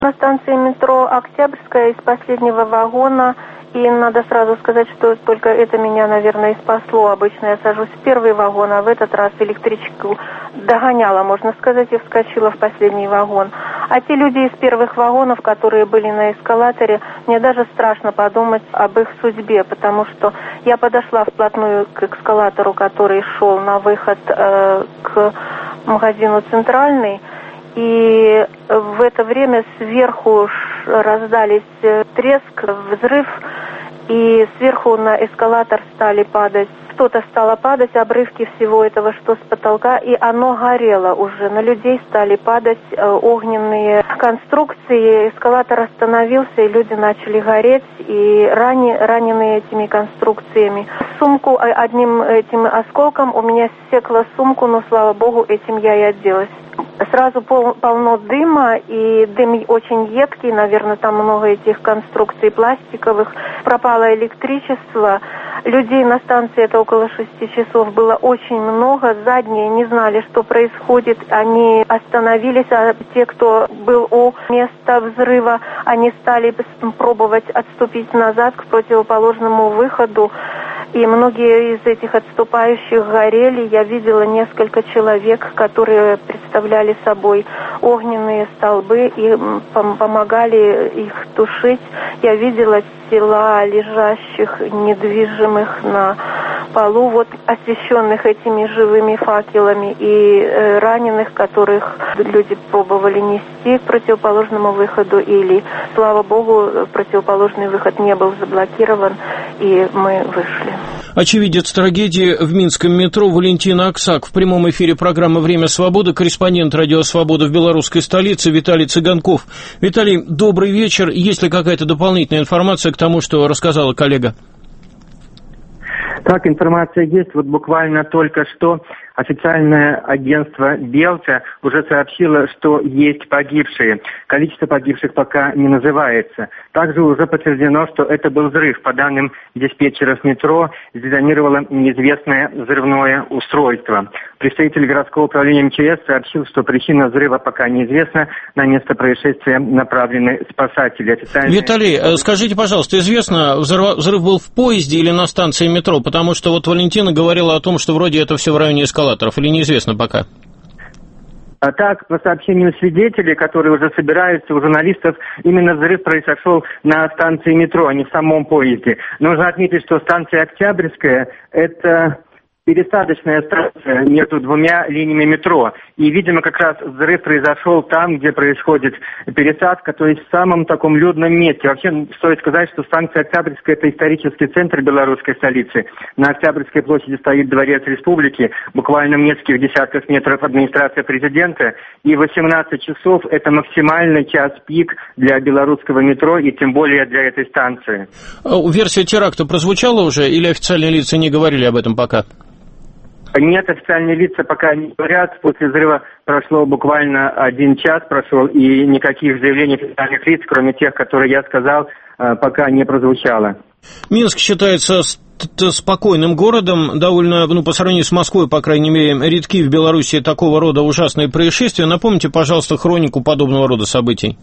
На станции метро Октябрьская из последнего вагона. И надо сразу сказать, что только это меня, наверное, и спасло. Обычно я сажусь в первый вагон, а в этот раз электричку догоняла, можно сказать, и вскочила в последний вагон. А те люди из первых вагонов, которые были на эскалаторе, мне даже страшно подумать об их судьбе, потому что я подошла вплотную к эскалатору, который шел на выход к магазину «Центральный», и в это время сверху раздались треск, взрыв, и сверху на эскалатор стали падать. Что-то стало падать, обрывки всего этого, что с потолка, и оно горело уже. На людей стали падать огненные конструкции. Эскалатор остановился, и люди начали гореть, и раненые этими конструкциями. Сумку одним этим осколком у меня ссекла сумку, но, слава богу, этим я и отделалась. Сразу полно дыма, и дым очень едкий, наверное, там много этих конструкций пластиковых. Пропало электричество, людей на станции, это около 6 часов, было очень много. Задние не знали, что происходит, они остановились, а те, кто был у места взрыва, они стали пробовать отступить назад к противоположному выходу. И многие из этих отступающих горели. Я видела несколько человек, которые представляли собой огненные столбы и помогали их тушить. Я видела тела лежащих, недвижимых на полу, вот освещенных этими живыми факелами, и раненых, которых люди пробовали нести к противоположному выходу, или, слава богу, противоположный выход не был заблокирован, и мы вышли. Очевидец трагедии в минском метро Валентина Аксак. В прямом эфире программы «Время свободы» корреспондент «Радио Свобода» в белорусской столице Виталий Цыганков. Виталий, добрый вечер. Есть ли какая-то дополнительная информация к тому, что рассказала коллега? Так, информация есть. Вот буквально только что официальное агентство «Белта» уже сообщило, что есть погибшие. Количество погибших пока не называется. Также уже подтверждено, что это был взрыв. По данным диспетчеров метро, сдетонировало неизвестное взрывное устройство. Представитель городского управления МЧС сообщил, что причина взрыва пока неизвестна. На место происшествия направлены спасатели. Виталий, скажите, пожалуйста, известно, взрыв был в поезде или на станции метро? Потому что вот Валентина говорила о том, что вроде это все в районе эскалаторов, или неизвестно пока? А так, по сообщению свидетелей, которые уже собираются, у журналистов, именно взрыв произошел на станции метро, а не в самом поезде. Нужно отметить, что станция Октябрьская – это пересадочная станция между двумя линиями метро. И, видимо, как раз взрыв произошел там, где происходит пересадка, то есть в самом таком людном месте. Вообще, стоит сказать, что станция Октябрьская – это исторический центр белорусской столицы. На Октябрьской площади стоит Дворец Республики, буквально в нескольких десятках метров администрация президента. И 18 часов – это максимальный час пик для белорусского метро, и тем более для этой станции. Версия теракта прозвучала уже, или официальные лица не говорили об этом пока? Нет, официальные лица пока не говорят. После взрыва прошло буквально 1 час прошел, и никаких заявлений официальных лиц, кроме тех, которые я сказал, пока не прозвучало. Минск считается спокойным городом, довольно, по сравнению с Москвой, по крайней мере, редки в Беларуси такого рода ужасные происшествия. Напомните, пожалуйста, хронику подобного рода событий.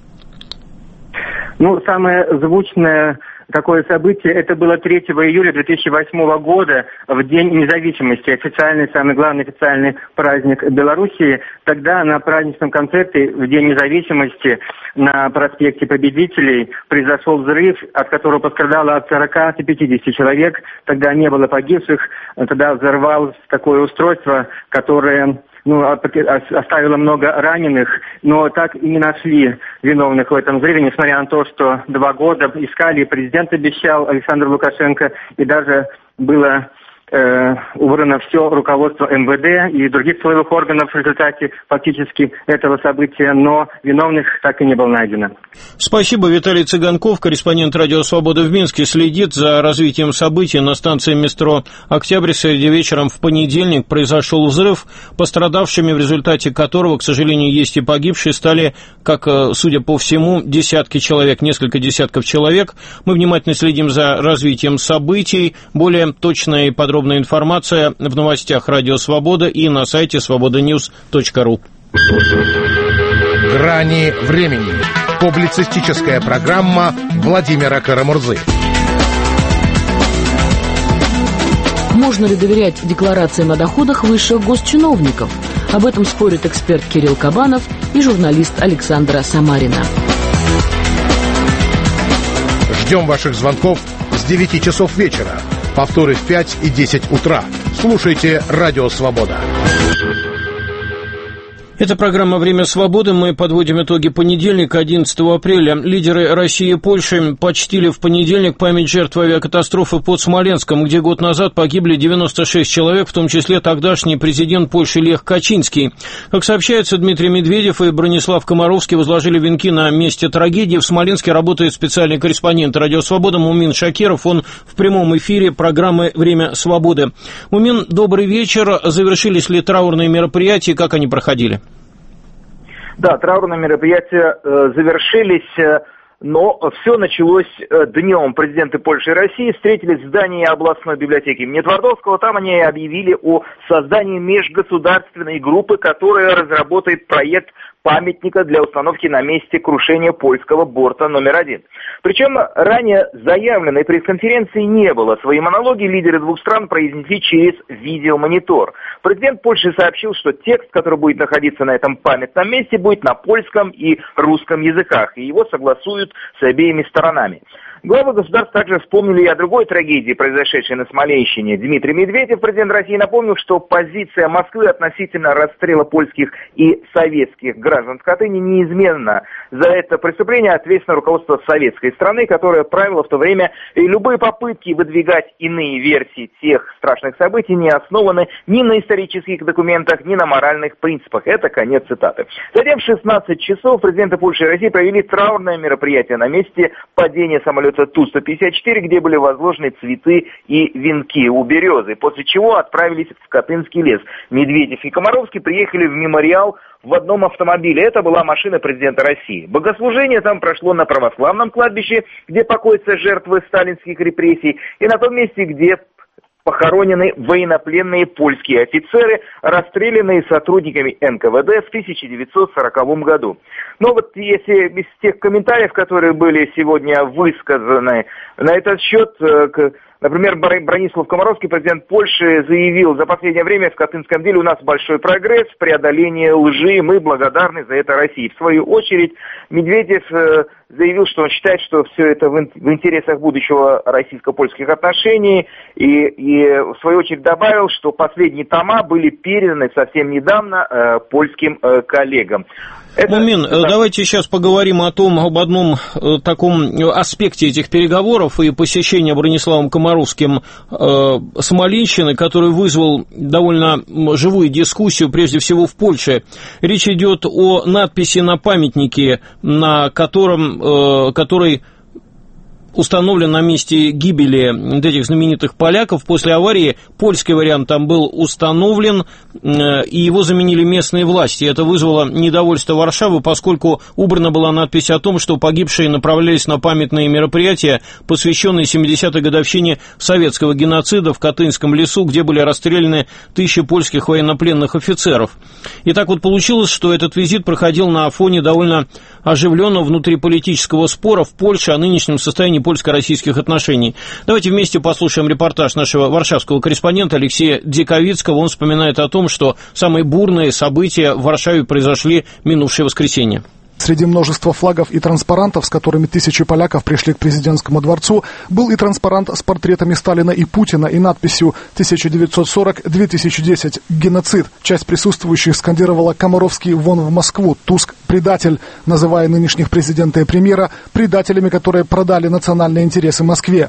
Самое звучное такое событие, это было 3 июля 2008 года, в День независимости, официальный, самый главный официальный праздник Белоруссии. Тогда на праздничном концерте в День независимости на проспекте Победителей произошел взрыв, от которого пострадало от 40 до 50 человек. Тогда не было погибших, тогда взорвалось такое устройство, которое оставило много раненых, но так и не нашли виновных в этом взрыве, несмотря на то, что 2 года искали, президент обещал, Александр Лукашенко, и даже было убрано все руководство МВД и других силовых органов в результате фактически этого события, но виновных так и не было найдено. Спасибо. Виталий Цыганков, корреспондент «Радио Свобода» в Минске, следит за развитием событий на станции метро Октябрьская, где вечером в понедельник произошел взрыв, пострадавшими в результате которого, к сожалению, есть и погибшие, стали, как, судя по всему, десятки человек, несколько десятков человек. Мы внимательно следим за развитием событий. Более точная и подробная информация в новостях «Радио Свобода» и на сайте свободаньюз.ру. Грани времени. Публицистическая программа Владимира Карамурзы. Можно ли доверять декларациям о доходах высших госчиновников? Об этом спорит эксперт Кирилл Кабанов и журналист Александра Самарина. Ждем ваших звонков с 9 часов вечера. Повторы в 5 и 10 утра. Слушайте «Радио Свобода». Это программа «Время свободы». Мы подводим итоги понедельника, 11 апреля. Лидеры России и Польши почтили в понедельник память жертв авиакатастрофы под Смоленском, где год назад погибли 96 человек, в том числе тогдашний президент Польши Лех Качинский. Как сообщается, Дмитрий Медведев и Бронислав Комаровский возложили венки на месте трагедии. В Смоленске работает специальный корреспондент «Радио Свобода» Мумин Шакиров. Он в прямом эфире программы «Время свободы». Мумин, добрый вечер. Завершились ли траурные мероприятия? Как они проходили? Да, траурные мероприятия завершились, но все началось днем. Президенты Польши и России встретились в здании областной библиотеки имени Твардовского. Там они объявили о создании межгосударственной группы, которая разработает проект памятника для установки на месте крушения польского борта номер 1. Причем ранее заявленной пресс-конференции не было. Свои монологи лидеры двух стран произнесли через видеомонитор. Президент Польши сообщил, что текст, который будет находиться на этом памятном месте, будет на польском и русском языках, и его согласуют с обеими сторонами. Главы государств также вспомнили и о другой трагедии, произошедшей на Смоленщине. Дмитрий Медведев, президент России, напомнил, что позиция Москвы относительно расстрела польских и советских граждан в Катыни неизменна. За это преступление ответственно руководство советской страны, которое правило в то время, и любые попытки выдвигать иные версии тех страшных событий не основаны ни на исторических документах, ни на моральных принципах. Это конец цитаты. Затем в 16 часов президенты Польши и России провели траурное мероприятие на месте падения самолета Ту-154, где были возложены цветы и венки у березы, после чего отправились в Катынский лес. Медведев и Комаровский приехали в мемориал в одном автомобиле. Это была машина президента России. Богослужение там прошло на православном кладбище, где покоятся жертвы сталинских репрессий, и на том месте, где похоронены военнопленные польские офицеры, расстрелянные сотрудниками НКВД в 1940 году. Но вот если из тех комментариев, которые были сегодня высказаны на этот счет, например, Бронислав Комаровский, президент Польши, заявил: за последнее время в Катынском деле у нас большой прогресс, преодоление лжи, мы благодарны за это России. В свою очередь Медведев заявил, что он считает, что все это в интересах будущего российско-польских отношений, и в свою очередь добавил, что последние тома были переданы совсем недавно польским коллегам. Мумин, давайте сейчас поговорим об одном таком аспекте этих переговоров и посещения Брониславом Комаровским Смоленщины, который вызвал довольно живую дискуссию, прежде всего в Польше. Речь идет о надписи на памятнике, на который установлен на месте гибели этих знаменитых поляков. После аварии польский вариант там был установлен, и его заменили местные власти. Это вызвало недовольство Варшавы, поскольку убрана была надпись о том, что погибшие направлялись на памятные мероприятия, посвященные 70-й годовщине советского геноцида в Катынском лесу, где были расстреляны тысячи польских военнопленных офицеров. И так вот получилось, что этот визит проходил на фоне довольно оживленного внутриполитического спора в Польше о нынешнем состоянии польско-российских отношений. Давайте вместе послушаем репортаж нашего варшавского корреспондента Алексея Диковицкого. Он вспоминает о том, что самые бурные события в Варшаве произошли минувшее воскресенье. Среди множества флагов и транспарантов, с которыми тысячи поляков пришли к президентскому дворцу, был и транспарант с портретами Сталина и Путина и надписью «1940-2010. Геноцид». Часть присутствующих скандировала: «Комаровский вон в Москву! Туск – предатель», называя нынешних президента и премьера предателями, которые продали национальные интересы Москве.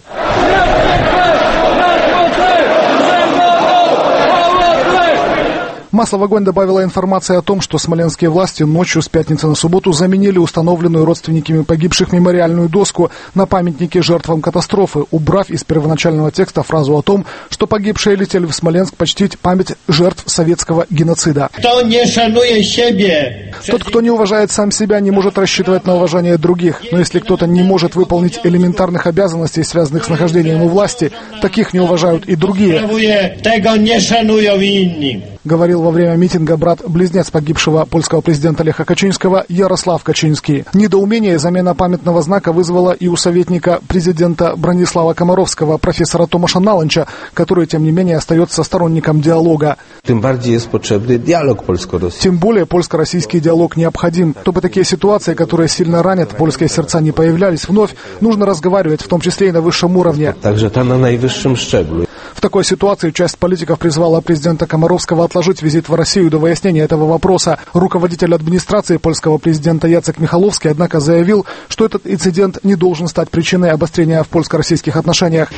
Масло в огонь добавила информация о том, что смоленские власти ночью с пятницы на субботу заменили установленную родственниками погибших мемориальную доску на памятнике жертвам катастрофы, убрав из первоначального текста фразу о том, что погибшие летели в Смоленск почтить память жертв советского геноцида. Тот, кто не уважает сам себя, не может рассчитывать на уважение других. Но если кто-то не может выполнить элементарных обязанностей, связанных с нахождением у власти, таких не уважают и другие. говорил во время митинга брат-близнец погибшего польского президента Леха Качинского Ярослав Качинский. Недоумение и замена памятного знака вызвала и у советника президента Бронислава Комаровского, профессора Томаша Наланча, который, тем не менее, остается сторонником диалога. Тем более польско-российский диалог необходим. Чтобы такие ситуации, которые сильно ранят польские сердца, не появлялись вновь, нужно разговаривать, в том числе и на высшем уровне. Также на наивысшем szczeblu. В такой ситуации часть политиков призвала президента Комаровского отложить визит в Россию до выяснения этого вопроса. Руководитель администрации польского президента Яцек Михаловский, однако, заявил, что этот инцидент не должен стать причиной обострения в польско-российских отношениях.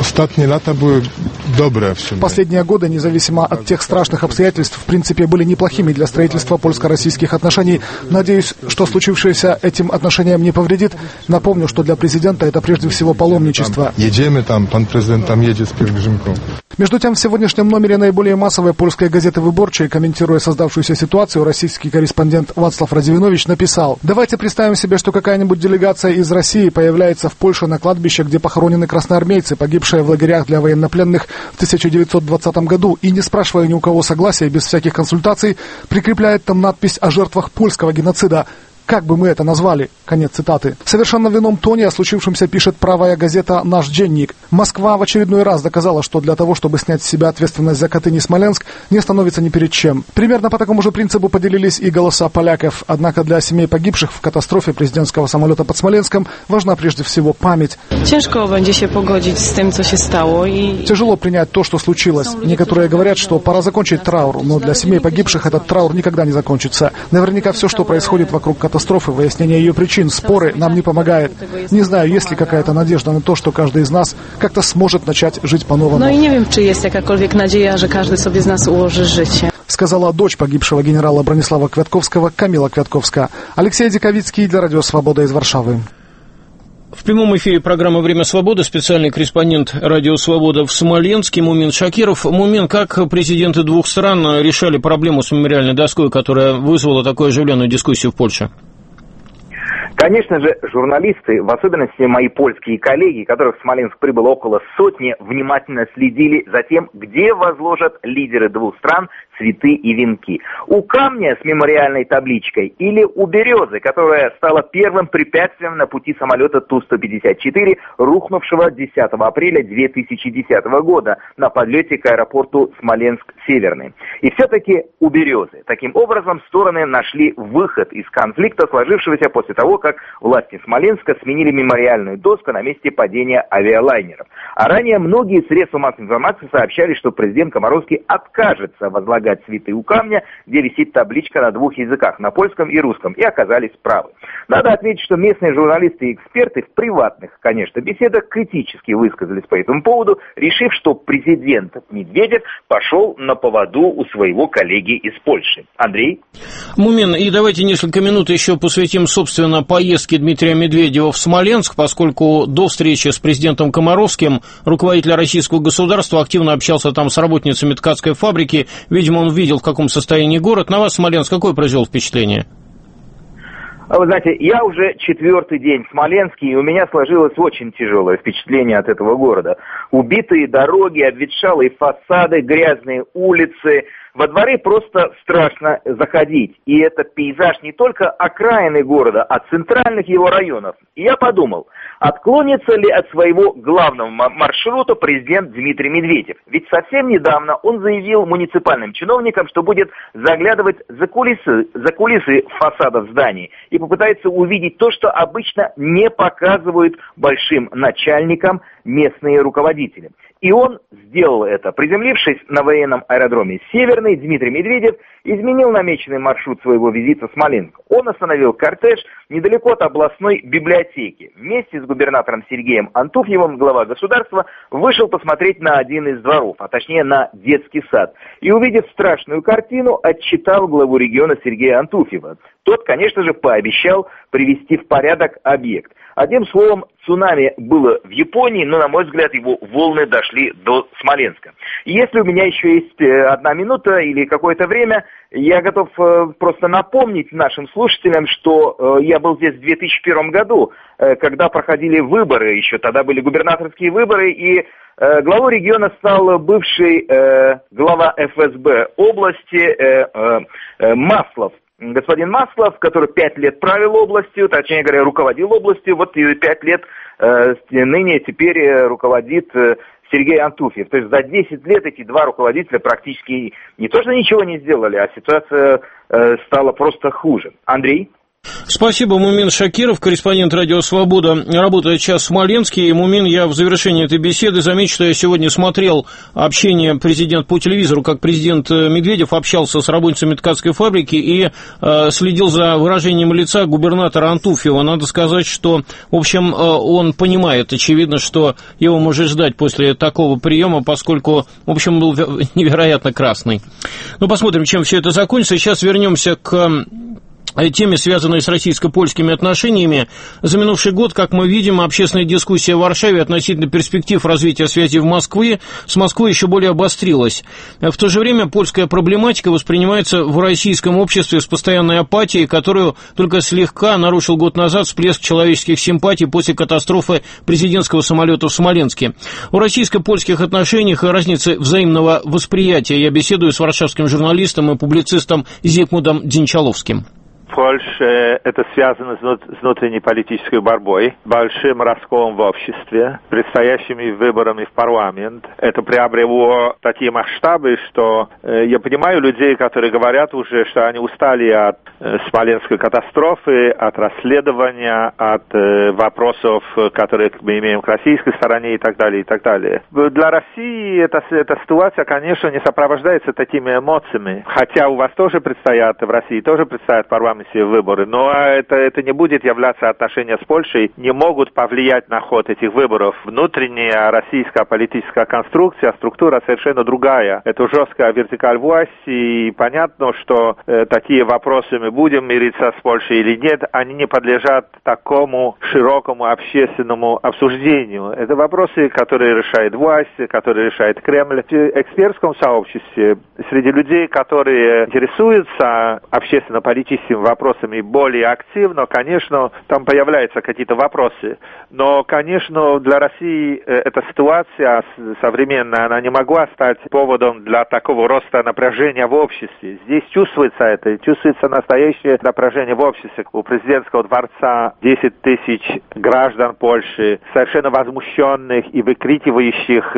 Последние годы, независимо от тех страшных обстоятельств, в принципе, были неплохими для строительства польско-российских отношений. Надеюсь, что случившееся этим отношениям не повредит. Напомню, что для президента это прежде всего паломничество. Пан президент там едет с пилигримком. Между тем, в сегодняшнем номере наиболее массовой польской газеты «Выборчей», комментируя создавшуюся ситуацию, российский корреспондент Вацлав Радзивинович написал: «Давайте представим себе, что какая-нибудь делегация из России появляется в Польше на кладбище, где похоронены красноармейцы, погибшие в лагерях для военнопленных в 1920 году, и, не спрашивая ни у кого согласия, без всяких консультаций, прикрепляет там надпись о жертвах польского геноцида. Как бы мы это назвали?» Конец цитаты. Совершенно в ином тоне о случившемся пишет правая газета «Наш денник». Москва в очередной раз доказала, что для того, чтобы снять с себя ответственность за Катынь и Смоленск, не остановится ни перед чем. Примерно по такому же принципу поделились и голоса поляков. Однако для семей погибших в катастрофе президентского самолета под Смоленском важна прежде всего память. Тяжело будет się pogodzić z tym, co się stało. Тяжело принять то, что случилось. Некоторые говорят, что пора закончить траур, но для семей погибших этот траур никогда не закончится. Наверняка все, что происходит вокруг катастрофы, выяснение ее причин, споры нам не помогает. Не знаю, есть ли какая-то надежда на то, что каждый из нас как-то сможет начать жить по-новому. No i nie wiem, czy jest jakakolwiek nadzieja, że każdy sobie z nas ułoży życie. Сказала дочь погибшего генерала Бронислава Квятковского Камила Квятковска. Алексей Диковицкий для Радио Свобода из Варшавы. В прямом эфире программы «Время свободы» специальный корреспондент «Радио Свобода» в Смоленске Мумин Шакиров. Мумин, как президенты двух стран решали проблему с мемориальной доской, которая вызвала такую оживленную дискуссию в Польше? Конечно же, журналисты, в особенности мои польские коллеги, которых в Смоленск прибыло около сотни, внимательно следили за тем, где возложат лидеры двух стран цветы и венки. У камня с мемориальной табличкой или у березы, которая стала первым препятствием на пути самолета Ту-154, рухнувшего 10 апреля 2010 года на подлете к аэропорту Смоленск-Северный. И все-таки у березы. Таким образом, стороны нашли выход из конфликта, сложившегося после того, как власти Смоленска сменили мемориальную доску на месте падения авиалайнеров. А ранее многие средства массовой информации сообщали, что президент Комаровский откажется возлагать цветы у камня, где висит табличка на двух языках, на польском и русском, и оказались правы. Надо отметить, что местные журналисты и эксперты в приватных, конечно, беседах критически высказались по этому поводу, решив, что президент Медведев пошел на поводу у своего коллеги из Польши. Андрей? Мумин, и давайте несколько минут еще посвятим, собственно, поездке Дмитрия Медведева в Смоленск, поскольку до встречи с президентом Комаровским руководитель российского государства активно общался там с работницами ткацкой фабрики. Видимо, он видел, в каком состоянии город. На вас Смоленск какое произвел впечатление? Вы знаете, я уже 4-й день в Смоленске, и у меня сложилось очень тяжелое впечатление от этого города. Убитые дороги, обветшалые фасады, грязные улицы. Во дворы просто страшно заходить. И это пейзаж не только окраины города, а центральных его районов. И я подумал, отклонится ли от своего главного маршрута президент Дмитрий Медведев. Ведь совсем недавно он заявил муниципальным чиновникам, что будет заглядывать за кулисы фасадов зданий и попытается увидеть то, что обычно не показывают большим начальникам местные руководители. И он сделал это. Приземлившись на военном аэродроме «Северный», Дмитрий Медведев изменил намеченный маршрут своего визита в Смоленск. Он остановил кортеж недалеко от областной библиотеки. Вместе с губернатором Сергеем Антуфьевым глава государства вышел посмотреть на один из дворов, а точнее на детский сад. И, увидев страшную картину, отчитал главу региона Сергея Антуфьева. Тот, конечно же, пообещал привести в порядок объект. Одним словом, цунами было в Японии, но, на мой взгляд, его волны дошли до Смоленска. И если у меня еще есть 1 минута или какое-то время, я готов просто напомнить нашим слушателям, что я был здесь в 2001 году, когда проходили выборы, еще тогда были губернаторские выборы, и Главой региона стал бывший глава ФСБ области Маслов. Господин Маслов, который 5 лет правил областью, точнее говоря, руководил областью, вот и 5 лет ныне теперь руководит Сергей Антуфьев. То есть за 10 лет эти два руководителя практически не то что ничего не сделали, а ситуация стала просто хуже. Андрей? Спасибо, Мумин Шакиров, корреспондент «Радио Свобода», работает сейчас в Смоленске. И, Мумин, я в завершении этой беседы замечу, что я сегодня смотрел общение президента по телевизору, как президент Медведев общался с работницами ткацкой фабрики и следил за выражением лица губернатора Антуфьева. Надо сказать, что, в общем, он понимает, очевидно, что его может ждать после такого приема, поскольку, в общем, был невероятно красный. Ну, посмотрим, чем все это закончится. Сейчас вернемся к теме, связанной с российско-польскими отношениями. За минувший год, как мы видим, общественная дискуссия в Варшаве относительно перспектив развития связи с Москвой еще более обострилась. В то же время польская проблематика воспринимается в российском обществе с постоянной апатией, которую только слегка нарушил год назад всплеск человеческих симпатий после катастрофы президентского самолета в Смоленске. О российско-польских отношениях и разнице взаимного восприятия я беседую с варшавским журналистом и публицистом Зигмундом Дзинчаловским. В Польше это связано с внутренней политической борьбой, большим расколом в обществе, предстоящими выборами в парламент. Это приобрело такие масштабы, что я понимаю людей, которые говорят уже, что они устали от смоленской катастрофы, от расследования, от вопросов, которые мы имеем к российской стороне и так далее, и так далее. Для России эта ситуация, конечно, не сопровождается такими эмоциями. Хотя у вас тоже предстоят, в России тоже предстоят парламентские выборы, но это не будет являться отношения с Польшей, не могут повлиять на ход этих выборов. Внутренняя российская политическая конструкция, структура совершенно другая. Это жесткая вертикаль власти, и понятно, что такие вопросы, мы будем мириться с Польшей или нет, они не подлежат такому широкому общественному обсуждению. Это вопросы, которые решает власть, которые решает Кремль. В экспертском сообществе, среди людей, которые интересуются общественно-политическими вопросами более активно, конечно, там появляются какие-то вопросы. Но, конечно, для России эта ситуация современная, она не могла стать поводом для такого роста напряжения в обществе. Здесь чувствуется настоящее напряжение в обществе. У президентского дворца 10 тысяч граждан Польши, совершенно возмущенных и выкрикивающих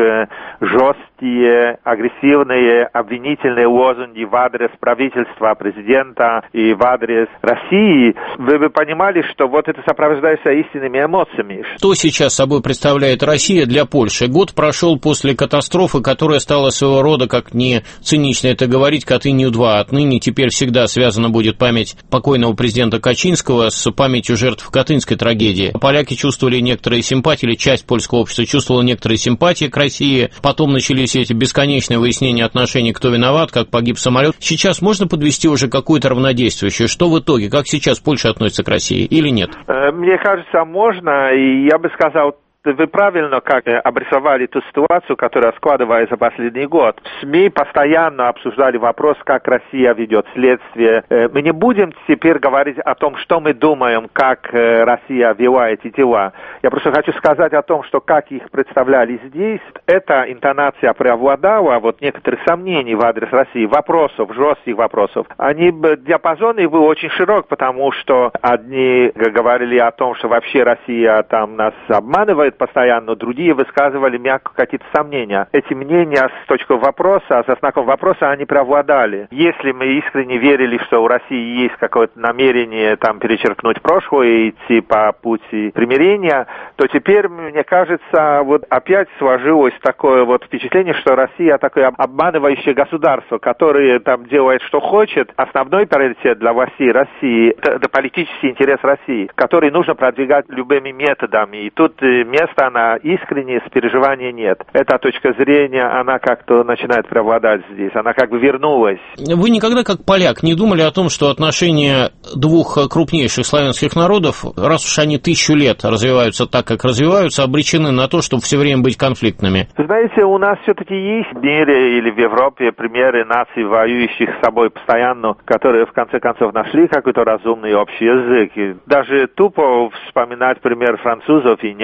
жесткие, агрессивные, обвинительные лозунги в адрес правительства, президента и в адрес России, вы бы понимали, что вот это сопровождается истинными эмоциями. Что сейчас собой представляет Россия для Польши? Год прошел после катастрофы, которая стала своего рода, как не цинично это говорить, Катынью-2. Отныне теперь всегда связана будет память покойного президента Качинского с памятью жертв Катынской трагедии. Поляки чувствовали некоторые симпатии, или часть польского общества чувствовала некоторые симпатии к России. Потом начались эти бесконечные выяснения отношений, кто виноват, как погиб самолет. Сейчас можно подвести уже какое-то равнодействующее? Что в итоге? Как сейчас Польша относится к России или нет? Мне кажется, можно, и я бы сказал, вы правильно как обрисовали ту ситуацию, которая складывается последний год. В СМИ постоянно обсуждали вопрос, как Россия ведет следствие. Мы не будем теперь говорить о том, что мы думаем, как Россия вела эти дела. Я просто хочу сказать о том, что как их представляли здесь, эта интонация преобладала, вот некоторых сомнений в адрес России, вопросов, жестких вопросов. Диапазон их был очень широк, потому что одни говорили о том, что вообще Россия там нас обманывает постоянно, другие высказывали мягко какие-то сомнения. Эти мнения с точки вопроса, со знаком вопроса, они преобладали. Если мы искренне верили, что у России есть какое-то намерение там перечеркнуть прошлое и идти по пути примирения, то теперь, мне кажется, вот опять сложилось такое вот впечатление, что Россия такое обманывающее государство, которое там делает, что хочет. Основной приоритет для властей России – это политический интерес России, который нужно продвигать любыми методами. И тут места на искреннее переживание нет. Эта точка зрения, она как-то начинает преобладать здесь. Она как бы вернулась. Вы никогда, как поляк, не думали о том, что отношения двух крупнейших славянских народов, раз уж они 1000 лет развиваются так, как развиваются, обречены на то, чтобы все время быть конфликтными? Знаете, у нас все-таки есть в мире или в Европе примеры наций, воюющих с собой постоянно, которые в конце концов нашли какой-то разумный общий язык. И даже тупо вспоминать пример французов и немцев,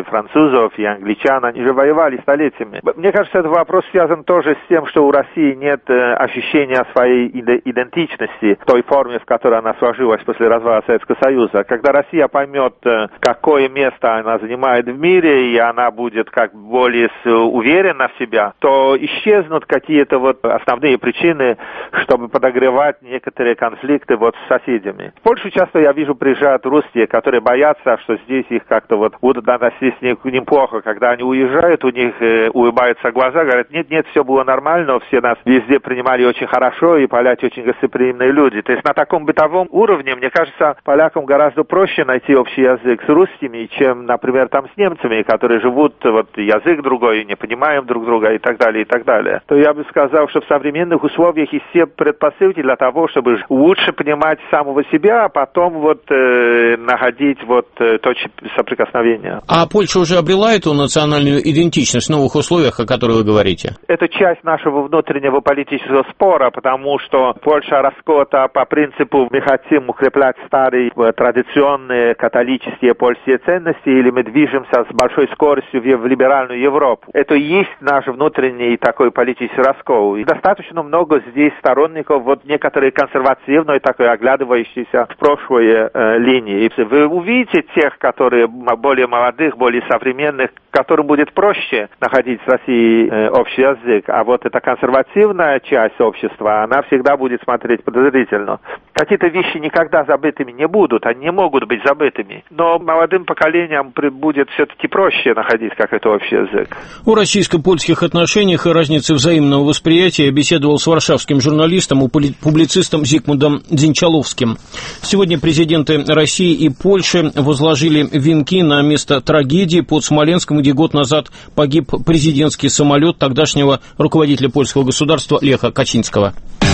французов и англичан, они же воевали столетиями. Мне кажется, этот вопрос связан тоже с тем, что у России нет ощущения своей идентичности в той форме, в которой она сложилась после развала Советского Союза. Когда Россия поймет, какое место она занимает в мире, и она будет как более уверена в себя, то исчезнут какие-то вот основные причины, чтобы подогревать некоторые конфликты вот с соседями. В Польшу часто я вижу приезжают русские, которые боятся, что здесь их как-то вот будут относиться к ним плохо. Когда они уезжают, у них улыбаются глаза, говорят, нет, все было нормально, все нас везде принимали очень хорошо, и поляки очень гостеприимные люди. То есть на таком бытовом уровне, мне кажется, полякам гораздо проще найти общий язык с русскими, чем, например, там с немцами, которые живут, вот язык другой, не понимаем друг друга и так далее, и так далее. То я бы сказал, что в современных условиях есть все предпосылки для того, чтобы лучше понимать самого себя, а потом вот находить вот точки соприкосновения. А Польша уже обрела эту национальную идентичность в новых условиях, о которых вы говорите? Это часть нашего внутреннего политического спора, потому что Польша расколота по принципу мы хотим укреплять старые традиционные католические польские ценности или мы движемся с большой скоростью в либеральную Европу. Это и есть наш внутренний такой политический раскол. И достаточно много здесь сторонников вот некоторые консервативной, такой оглядывающейся в прошлое линии. И вы увидите тех, которые более молодых, более современных, которым будет проще находить с Россией общий язык. А вот эта консервативная часть общества, она всегда будет смотреть подозрительно. Какие-то вещи никогда забытыми не будут, они не могут быть забытыми. Но молодым поколениям будет все-таки проще находить какой-то общий язык. О российско-польских отношениях и разнице взаимного восприятия беседовал с варшавским журналистом и публицистом Зигмундом Дзинчаловским. Сегодня президенты России и Польши возложили венки на место трагедии под Смоленском, где год назад погиб президентский самолет тогдашнего руководителя польского государства Леха Качинского.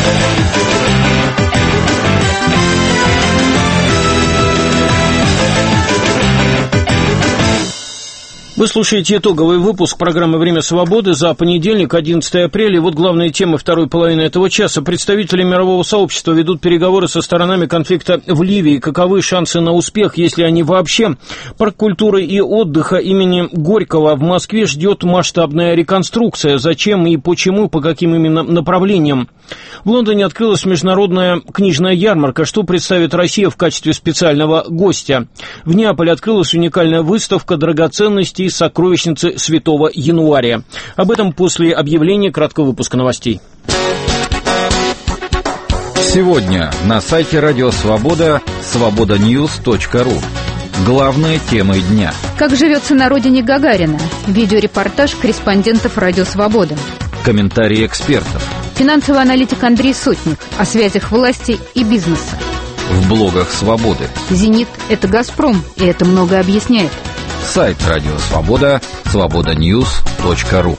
Вы слушаете итоговый выпуск программы «Время свободы» за понедельник, 11 апреля. И вот главные темы второй половины этого часа. Представители мирового сообщества ведут переговоры со сторонами конфликта в Ливии. Каковы шансы на успех, если они вообще? Парк культуры и отдыха имени Горького в Москве ждет масштабная реконструкция. Зачем и почему, по каким именно направлениям? В Лондоне открылась международная книжная ярмарка. Что представит Россия в качестве специального гостя? В Неаполе открылась уникальная выставка драгоценностей из сокровищницы Святого Януария. Об этом после объявления краткого выпуска новостей. Сегодня на сайте Радио Свобода свободаньюз.ру. Главные темы дня. Как живется на родине Гагарина? Видеорепортаж корреспондентов Радио Свобода. Комментарии экспертов. Финансовый аналитик Андрей Сотник о связях власти и бизнеса. В блогах Свободы. «Зенит» — это «Газпром», и это многое объясняет. Сайт Радио Свобода свободаньюз.ру.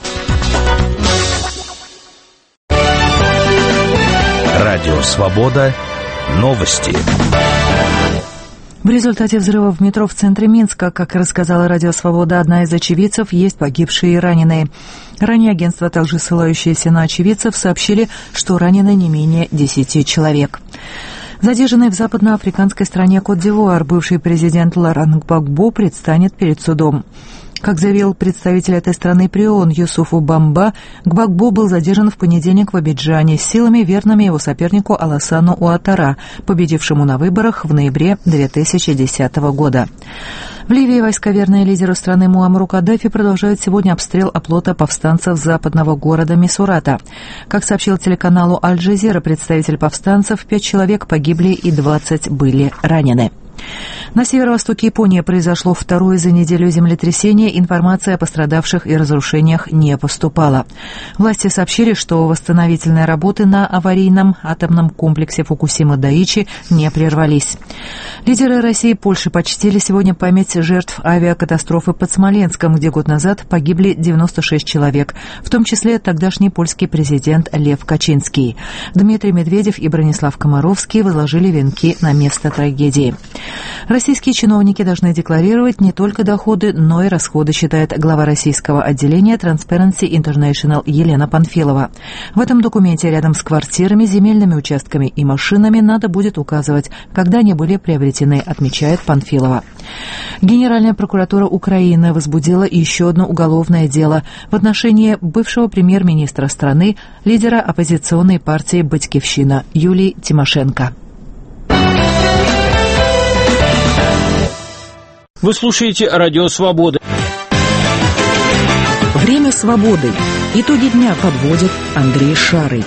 Радио Свобода. Новости. В результате взрыва в метро в центре Минска, как рассказала Радио Свобода одна из очевидцев, есть погибшие и раненые. Ранее агентство, также ссылающееся на очевидцев, сообщили, что ранены не менее 10 человек. Задержанный в западноафриканской стране Кот-д'Ивуар бывший президент Лоран Гбагбо предстанет перед судом. Как заявил представитель этой страны при ООН Юсуфу Бамба, Гбагбо был задержан в понедельник в Абиджане с силами, верными его сопернику Алассану Уатара, победившему на выборах в ноябре 2010 года. В Ливии войска, верные лидеру страны Муаммару Каддафи, продолжают сегодня обстрел оплота повстанцев западного города Мисурата. Как сообщил телеканалу Аль-Джазира представитель повстанцев, 5 человек погибли и 20 были ранены. На северо-востоке Японии произошло второе за неделю землетрясение. Информация о пострадавших и разрушениях не поступала. Власти сообщили, что восстановительные работы на аварийном атомном комплексе Фукусима-Дайичи не прервались. Лидеры России и Польши почтили сегодня память жертв авиакатастрофы под Смоленском, где год назад погибли 96 человек, в том числе тогдашний польский президент Лев Качинский. Дмитрий Медведев и Бронислав Комаровский возложили венки на место трагедии. Российские чиновники должны декларировать не только доходы, но и расходы, считает глава российского отделения Transparency International Елена Панфилова. В этом документе рядом с квартирами, земельными участками и машинами надо будет указывать, когда они были приобретены, отмечает Панфилова. Генеральная прокуратура Украины возбудила еще одно уголовное дело в отношении бывшего премьер-министра страны, лидера оппозиционной партии «Батькивщина» Юлии Тимошенко. Вы слушаете «Радио Свобода». Время свободы. Итоги дня подводит Андрей Шарый.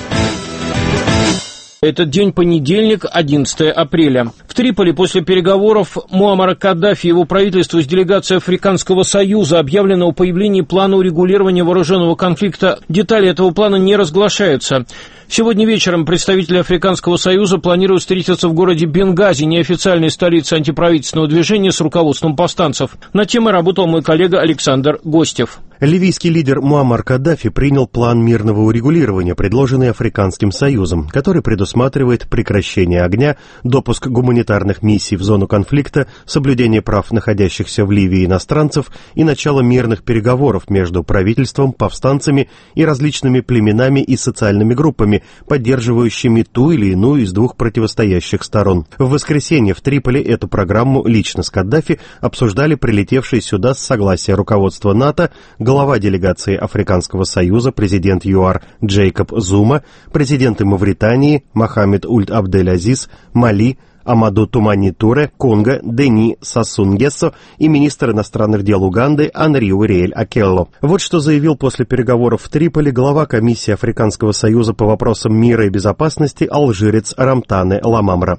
Этот день понедельник, 11 апреля. В Триполи после переговоров Муаммара Каддафи и его правительства с делегацией Африканского Союза объявлено о появлении плана урегулирования вооруженного конфликта. Детали этого плана не разглашаются. Сегодня вечером представители Африканского Союза планируют встретиться в городе Бенгази, неофициальной столице антиправительственного движения, с руководством повстанцев. Над темой работал мой коллега Александр Гостев. Ливийский лидер Муаммар Каддафи принял план мирного урегулирования, предложенный Африканским Союзом, который предусматривает прекращение огня, допуск гуманитарных миссий в зону конфликта, соблюдение прав находящихся в Ливии иностранцев и начало мирных переговоров между правительством, повстанцами и различными племенами и социальными группами, поддерживающими ту или иную из двух противостоящих сторон. В воскресенье в Триполи эту программу лично с Каддафи обсуждали прилетевшие сюда с согласия руководства НАТО, глава делегации Африканского Союза, президент ЮАР Джейкоб Зума, президенты Мавритании Мохаммед Ульт Абдель-Азиз, Мали Амаду Тумани Туре, Конго Дени Сассун-Гессо и министр иностранных дел Уганды Анри Уриэль Акелло. Вот что заявил после переговоров в Триполи глава комиссии Африканского Союза по вопросам мира и безопасности алжирец Рамтане Ламамра.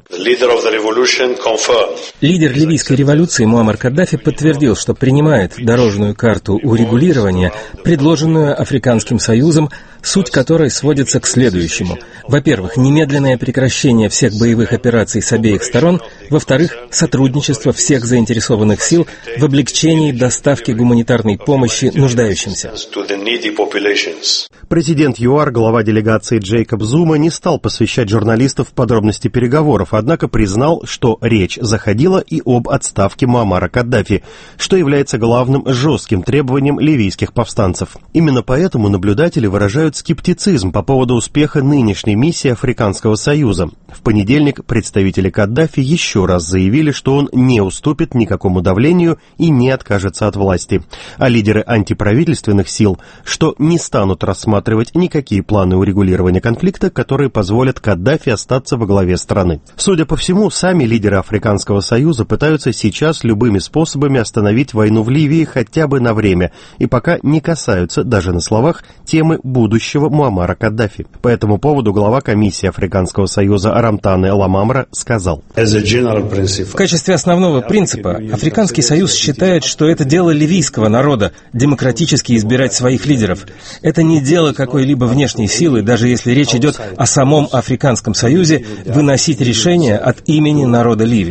Лидер ливийской революции Муаммар Каддафи подтвердил, что принимает дорожную карту урегулирования, предложенную Африканским Союзом, суть которой сводится к следующему. Во-первых, немедленное прекращение всех боевых операций с обеих сторон. Во-вторых, сотрудничество всех заинтересованных сил в облегчении доставки гуманитарной помощи нуждающимся. Президент ЮАР, глава делегации Джейкоб Зума, не стал посвящать журналистов в подробности переговоров, однако признал, что речь заходила и об отставке Муаммара Каддафи, что является главным жестким требованием ливийских повстанцев. Именно поэтому наблюдатели выражают скептицизм по поводу успеха нынешней миссии Африканского Союза. В понедельник представители Каддафи еще раз заявили, что он не уступит никакому давлению и не откажется от власти. А лидеры антиправительственных сил, что не станут рассматривать никакие планы урегулирования конфликта, которые позволят Каддафи остаться во главе страны. Судя по всему, сами лидеры Африканского Союза пытаются сейчас любыми способами остановить войну в Ливии хотя бы на время, и пока не касаются, даже на словах, темы будущего Муаммара Каддафи. По этому поводу глава комиссии Африканского Союза Рамтане Ламамра сказал: в качестве основного принципа Африканский Союз считает, что это дело ливийского народа демократически избирать своих лидеров. Это не дело какой-либо внешней силы, даже если речь идет о самом Африканском Союзе, выносить решения от имени народа Ливии.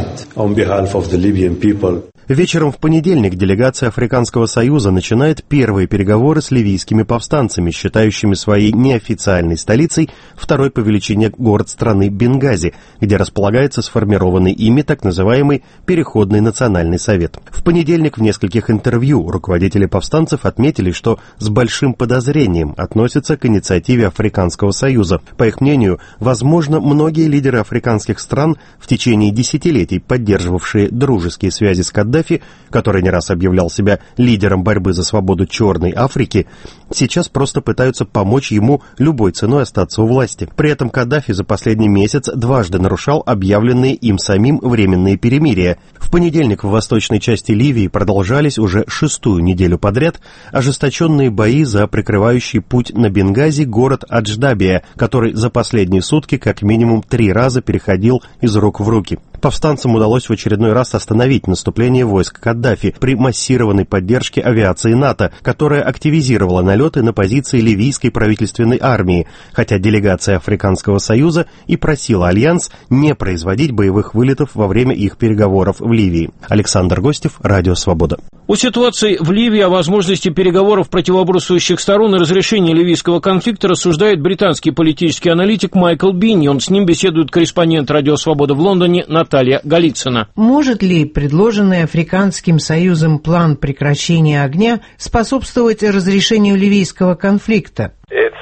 Вечером в понедельник делегация Африканского Союза начинает первые переговоры с ливийскими повстанцами, считающими своей неофициальной столицей второй по величине город страны Бенгази, где располагается сформированный ими так называемый Переходный национальный совет. В понедельник в нескольких интервью руководители повстанцев отметили, что с большим подозрением относятся к инициативе Африканского Союза. По их мнению, возможно, многие лидеры африканских стран, в течение десятилетий поддерживавшие дружеские связи с Каддафи, который не раз объявлял себя лидером борьбы за свободу Черной Африки, сейчас просто пытаются помочь ему любой ценой остаться у власти. При этом Каддафи за последний месяц дважды нарушал объявленные им самим временные перемирия. В понедельник в восточной части Ливии продолжались уже 6-ю неделю подряд ожесточенные бои за прикрывающий путь на Бенгази город Адждабия, который за последние сутки как минимум 3 раза переходил из рук в руки. Повстанцам удалось в очередной раз остановить наступление войск Каддафи при массированной поддержке авиации НАТО, которая активизировала налеты на позиции ливийской правительственной армии, хотя делегация Африканского Союза и просила Альянс не производить боевых вылетов во время их переговоров в Ливии. Александр Гостев, Радио Свобода. О ситуации в Ливии, о возможности переговоров противоборствующих сторон и разрешения ливийского конфликта рассуждает британский политический аналитик Майкл Бинни. Он с ним беседует корреспондент Радио Свобода в Лондоне Наталья Наталья Голицына. Может ли предложенный Африканским Союзом план прекращения огня способствовать разрешению ливийского конфликта?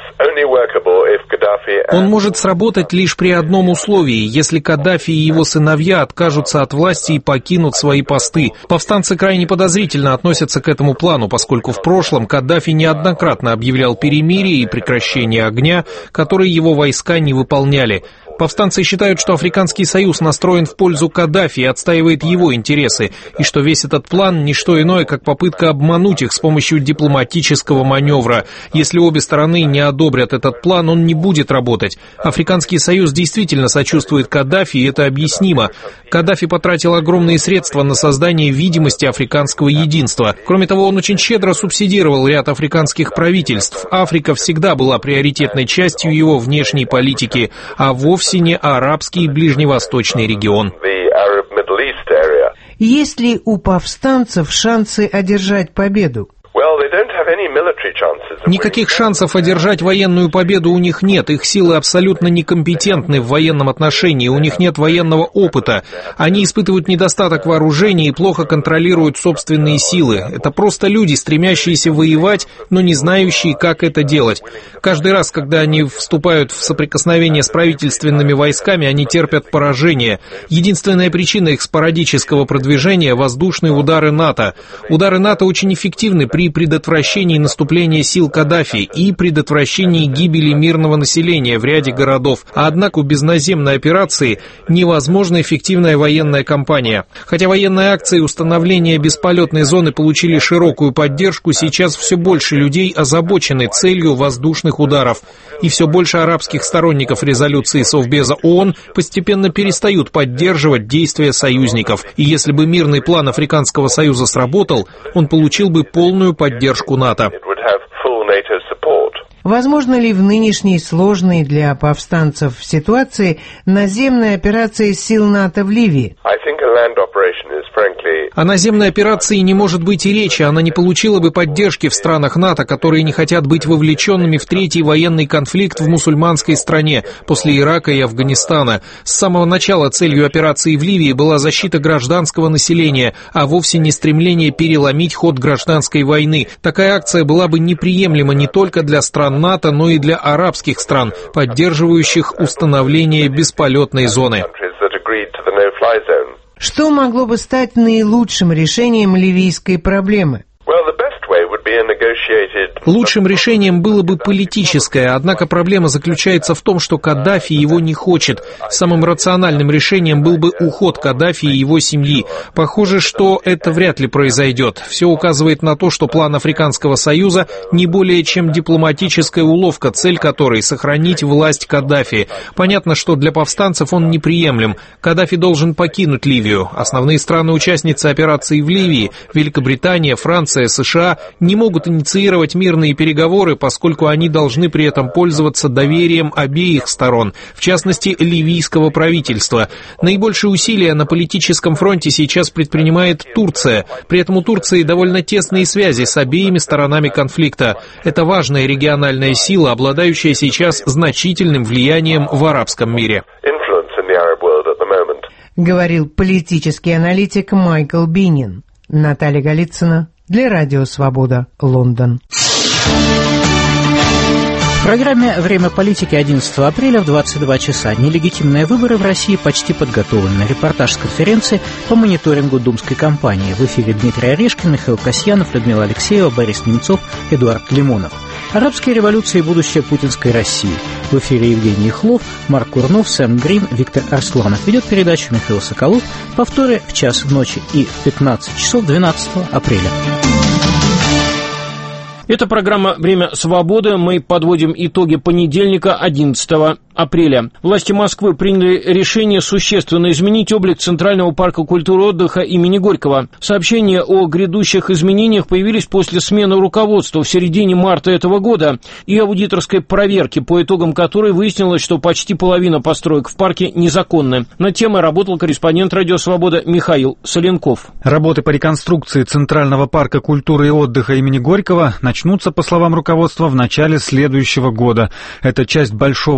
Он может сработать лишь при одном условии, если Каддафи и его сыновья откажутся от власти и покинут свои посты. Повстанцы крайне подозрительно относятся к этому плану, поскольку в прошлом Каддафи неоднократно объявлял перемирие и прекращение огня, которые его войска не выполняли. Повстанцы считают, что Африканский Союз настроен в пользу Каддафи и отстаивает его интересы, и что весь этот план – не что иное, как попытка обмануть их с помощью дипломатического маневра. Если обе стороны не одобрят этот план, он не будет работать. Африканский Союз действительно сочувствует Каддафи, и это объяснимо. Каддафи потратил огромные средства на создание видимости африканского единства. Кроме того, он очень щедро субсидировал ряд африканских правительств. Африка всегда была приоритетной частью его внешней политики, а вовсе не арабский и ближневосточный регион. Есть ли у повстанцев шансы одержать победу? Никаких шансов одержать военную победу у них нет. Их силы абсолютно некомпетентны в военном отношении, у них нет военного опыта. Они испытывают недостаток вооружения и плохо контролируют собственные силы. Это просто люди, стремящиеся воевать, но не знающие, как это делать. Каждый раз, когда они вступают в соприкосновение с правительственными войсками, они терпят поражение. Единственная причина их спорадического продвижения – воздушные удары НАТО. Удары НАТО очень эффективны при предотвращении наступления сил Каддафи и предотвращении гибели мирного населения в ряде городов. Однако без наземной операции невозможна эффективная военная кампания. Хотя военные акции установления бесполетной зоны получили широкую поддержку, сейчас все больше людей озабочены целью воздушных ударов. И все больше арабских сторонников резолюции Совбеза ООН постепенно перестают поддерживать действия союзников. И если бы мирный план Африканского Союза сработал, он получил бы полную поддержку НАТО. Возможно ли в нынешней сложной для повстанцев ситуации наземная операция сил НАТО в Ливии? О наземной операции не может быть и речи, она не получила бы поддержки в странах НАТО, которые не хотят быть вовлеченными в третий военный конфликт в мусульманской стране после Ирака и Афганистана. С самого начала целью операции в Ливии была защита гражданского населения, а вовсе не стремление переломить ход гражданской войны. Такая акция была бы неприемлема не только для стран НАТО, но и для арабских стран, поддерживающих установление бесполетной зоны. Что могло бы стать наилучшим решением ливийской проблемы? Лучшим решением было бы политическое, однако проблема заключается в том, что Каддафи его не хочет. Самым рациональным решением был бы уход Каддафи и его семьи. Похоже, что это вряд ли произойдет. Все указывает на то, что план Африканского Союза не более чем дипломатическая уловка, цель которой — сохранить власть Каддафи. Понятно, что для повстанцев он неприемлем. Каддафи должен покинуть Ливию. Основные страны-участницы операции в Ливии — Великобритания, Франция, США — не могут инициировать мирные переговоры, поскольку они должны при этом пользоваться доверием обеих сторон, в частности, ливийского правительства. Наибольшие усилия на политическом фронте сейчас предпринимает Турция. При этом у Турции довольно тесные связи с обеими сторонами конфликта. Это важная региональная сила, обладающая сейчас значительным влиянием в арабском мире. Говорил политический аналитик Майкл Бинин. Наталья Голицына для Радио Свобода, Лондон. В программе «Время политики» 11 апреля в 22 часа. Нелегитимные выборы в России почти подготовлены. Репортаж с конференции по мониторингу думской кампании. В эфире Дмитрий Орешкин, Михаил Касьянов, Людмила Алексеева, Борис Немцов, Эдуард Лимонов. Арабские революции и будущее путинской России. В эфире Евгений Хлов, Марк Курнов, Сэм Грин, Виктор Арсланов. Ведет передачу Михаил Соколов. Повторы в час ночи и в 15 часов 12 апреля. Это программа «Время свободы». Мы подводим итоги понедельника, 11 апреля. Власти Москвы приняли решение существенно изменить облик Центрального парка культуры и отдыха имени Горького. Сообщения о грядущих изменениях появились после смены руководства в середине марта этого года и аудиторской проверки, по итогам которой выяснилось, что почти половина построек в парке незаконны. Над темой работал корреспондент «Радио Свобода» Михаил Соленков. Работы по реконструкции Центрального парка культуры и отдыха имени Горького начнутся, по словам руководства, в начале следующего года. Это часть большого плана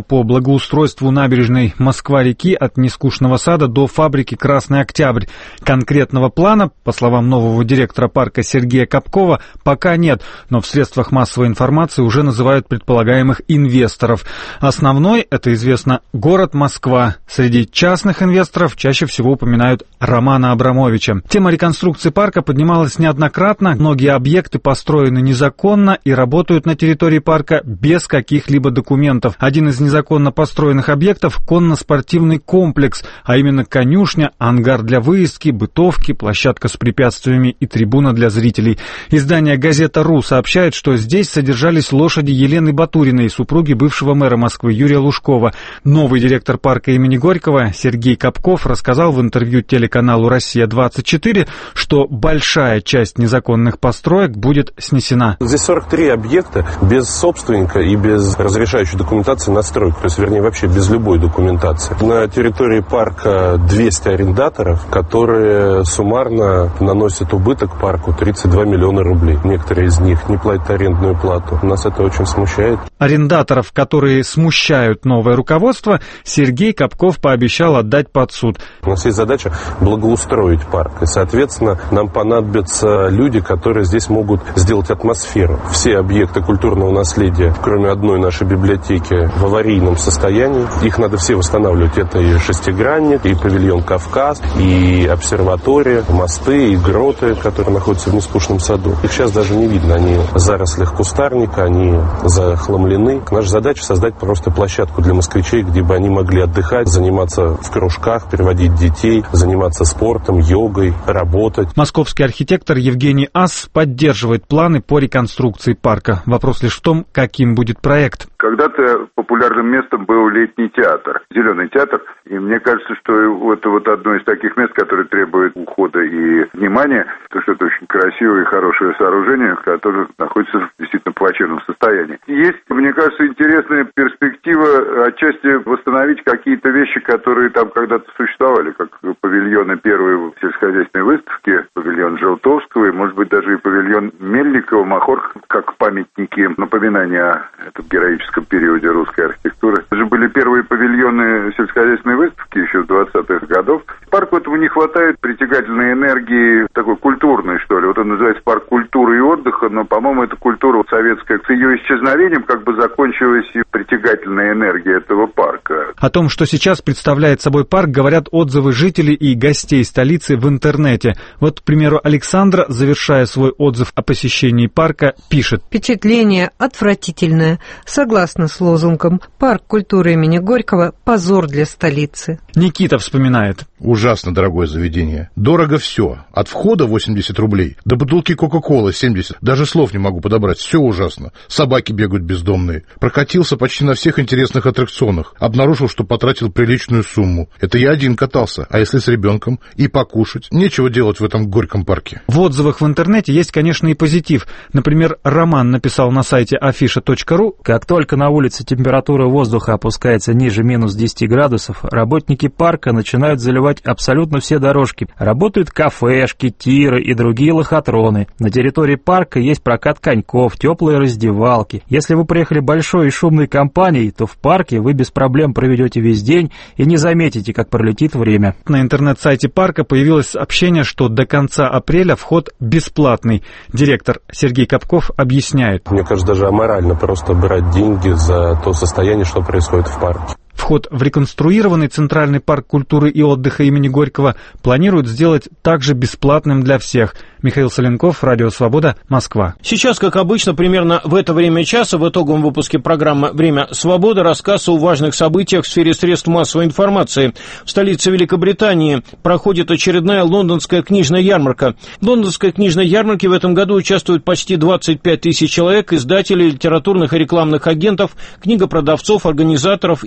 плана по благоустройству набережной Москва-реки от Нескучного сада до фабрики «Красный Октябрь». Конкретного плана, по словам нового директора парка Сергея Капкова, пока нет, но в средствах массовой информации уже называют предполагаемых инвесторов. Основной, это известно, город Москва. Среди частных инвесторов чаще всего упоминают Романа Абрамовича. Тема реконструкции парка поднималась неоднократно. Многие объекты построены незаконно и работают на территории парка без каких-либо документов. Один из незаконно построенных объектов – конно-спортивный комплекс, а именно конюшня, ангар для выездки, бытовки, площадка с препятствиями и трибуна для зрителей. Издание «Газета.ру» сообщает, что здесь содержались лошади Елены Батуриной, супруги бывшего мэра Москвы Юрия Лужкова. Новый директор парка имени Горького Сергей Капков рассказал в интервью телеканалу «Россия-24», что большая часть незаконных построек будет снесена. Здесь 43 объекта без собственника и без разрешающей документации на стройку, то есть, вернее, вообще без любой документации. На территории парка 200 арендаторов, которые суммарно наносят убыток парку 32 миллиона рублей. Некоторые из них не платят арендную плату. Нас это очень смущает. Арендаторов, которые смущают новое руководство, Сергей Капков пообещал отдать под суд. У нас есть задача благоустроить парк. И, соответственно, нам понадобятся люди, которые здесь могут сделать атмосферу. Все объекты культурного наследия, кроме одной нашей библиотеки, в аварийном состоянии. Их надо все восстанавливать. Это и шестигранник, и павильон «Кавказ», и обсерватория, мосты, и гроты, которые находятся в Нескучном саду. Их сейчас даже не видно. Они в зарослях кустарника, они захламлены. Наша задача создать просто площадку для москвичей, где бы они могли отдыхать, заниматься в кружках, переводить детей, заниматься спортом, йогой, работать. Московский архитектор Евгений Ас поддерживает планы по реконструкции парка. Вопрос лишь в том, каким будет проект. Когда-то популярным местом был летний театр, Зеленый театр. И мне кажется, что это вот одно из таких мест, которое требует ухода и внимания, потому что это очень красивое и хорошее сооружение, которое находится в действительно плачевном состоянии. Есть, мне кажется, интересная перспектива отчасти восстановить какие-то вещи, которые там когда-то существовали, как павильоны первой сельскохозяйственной выставки, павильон Желтовского, и, может быть, даже и павильон Мельникова, Махорка, как памятники напоминания о этом героическом периоде русской архитектуры. Это же были первые павильоны сельскохозяйственной выставки еще с 20-х годов. Парку этому не хватает притягательной энергии, такой культурной, что ли. Вот он называется парк культуры и отдыха, но, по-моему, эта культура советская, с ее исчезновением как бы закончилась и притягательная энергия этого парка. О том, что сейчас представляет собой парк, говорят отзывы жителей и гостей столицы в интернете. Вот, к примеру, Александра, завершая свой отзыв о посещении парка, пишет: «Впечатление отвратительное. Согласно с лозунгом «Парк культуры имени Горького – позор для столицы». Никита вспоминает: ужасно дорогое заведение. Дорого все. От входа 80 рублей до бутылки Кока-Колы 70. Даже слов не могу подобрать. Все ужасно. Собаки бегают бездомные. Прокатился почти на всех интересных аттракционах. Обнаружил, что потратил приличную сумму. Это я один катался. А если с ребенком? И покушать. Нечего делать в этом горьком парке. В отзывах в интернете есть, конечно, и позитив. Например, Роман написал на сайте afisha.ru: «Как только на улице температура воздуха опускается ниже минус 10 градусов, работники парка начинают заливать абсолютно все дорожки. Работают кафешки, тиры и другие лохотроны. На территории парка есть прокат коньков, теплые раздевалки. Если вы приехали большой и шумной компанией, то в парке вы без проблем проведете весь день и не заметите, как пролетит время». На интернет-сайте парка появилось сообщение, что до конца апреля вход бесплатный. Директор Сергей Капков объясняет: мне кажется, даже аморально просто брать деньги за то состояние, что происходит в парке. Вход в реконструированный Центральный парк культуры и отдыха имени Горького планируют сделать также бесплатным для всех. Михаил Соленков, Радио Свобода, Москва. Сейчас, как обычно, примерно в это время часа в итоговом выпуске программы «Время свободы» рассказ о важных событиях в сфере средств массовой информации. В столице Великобритании проходит очередная лондонская книжная ярмарка. В лондонской книжной ярмарке в этом году участвуют почти 25 тысяч человек, издателей, литературных и рекламных агентов, книгопродавцов, организаторов и писателей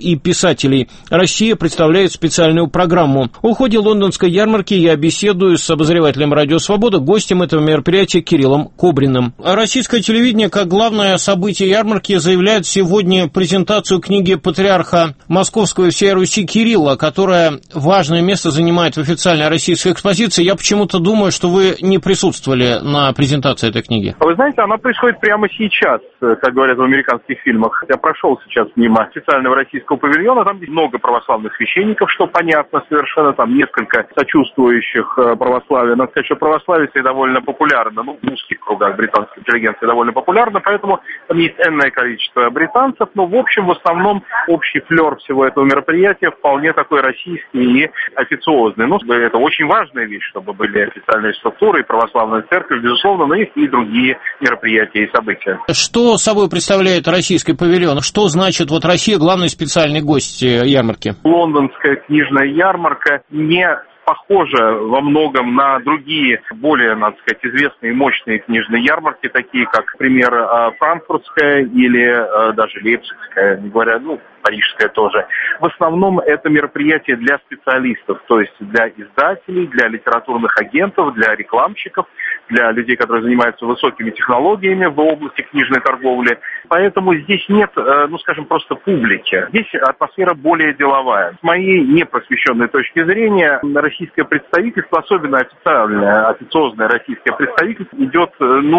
писателей. Россия представляет специальную программу. В ходе лондонской ярмарки я беседую с обозревателем «Радио Свобода», гостем этого мероприятия Кириллом Кобриным. Российское телевидение, как главное событие ярмарки, заявляет сегодня презентацию книги патриарха Московского и всей Руси Кирилла, которая важное место занимает в официальной российской экспозиции. Я почему-то думаю, что вы не присутствовали на презентации этой книги. Вы знаете, она происходит прямо сейчас, как говорят в американских фильмах. Я прошел сейчас мимо официального российского павильона, там много православных священников, что понятно совершенно, там несколько сочувствующих православию. Надо сказать, что православие довольно популярно, в узких кругах британской интеллигенции довольно популярно, поэтому там есть энное количество британцев, но в общем, в основном общий флер всего этого мероприятия вполне такой российский и официозный. Это очень важная вещь, чтобы были официальные структуры и православная церковь, безусловно, но есть и другие мероприятия и события. Что собой представляет российский павильон? Что значит Россия главный специальный гость ярмарки? Лондонская книжная ярмарка не похожа во многом на другие, более, надо сказать, известные и мощные книжные ярмарки, такие как, например, франкфуртская или даже лейпцигская, не говоря, парижская тоже. В основном это мероприятие для специалистов, то есть для издателей, для литературных агентов, для рекламщиков, для людей, которые занимаются высокими технологиями в области книжной торговли. Поэтому здесь нет, просто публики. Здесь атмосфера более деловая. С моей непросвещенной точки зрения, российское представительство, особенно официозное российское представительство, идет,